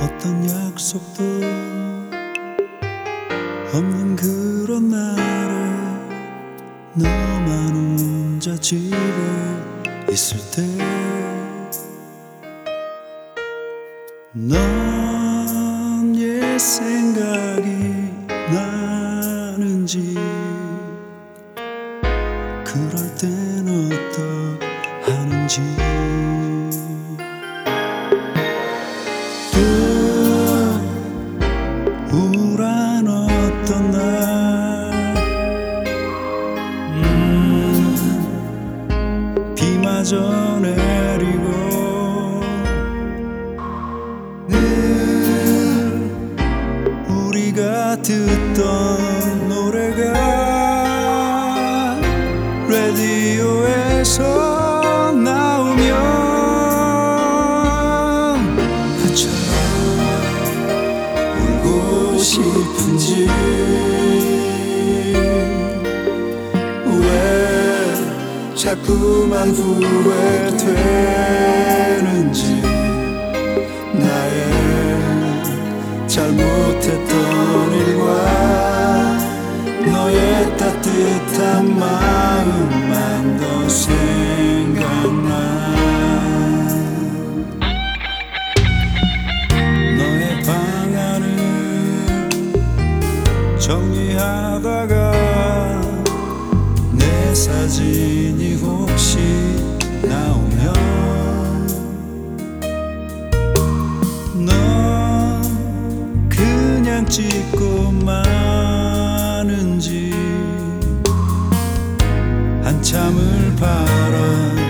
어떤 약속도 없는 그런 날에 너만 혼자 집에 있을 때 넌 옛 생각이 나는지 그럴 땐 어떡하는지 또 우울한 어떤 날 비마저 내리고 늘 우리가 듣던 노래가 라디오에서 나오면 그처럼 울고 싶은지 왜 자꾸만 후회되는지 나의 잘못했던 일과 너의 따뜻한 마음만 더 생각나 너의 방안을 정리하다가 내 사진이 혹시 나오면 넌 그냥 찍고 마는지 한참을 바라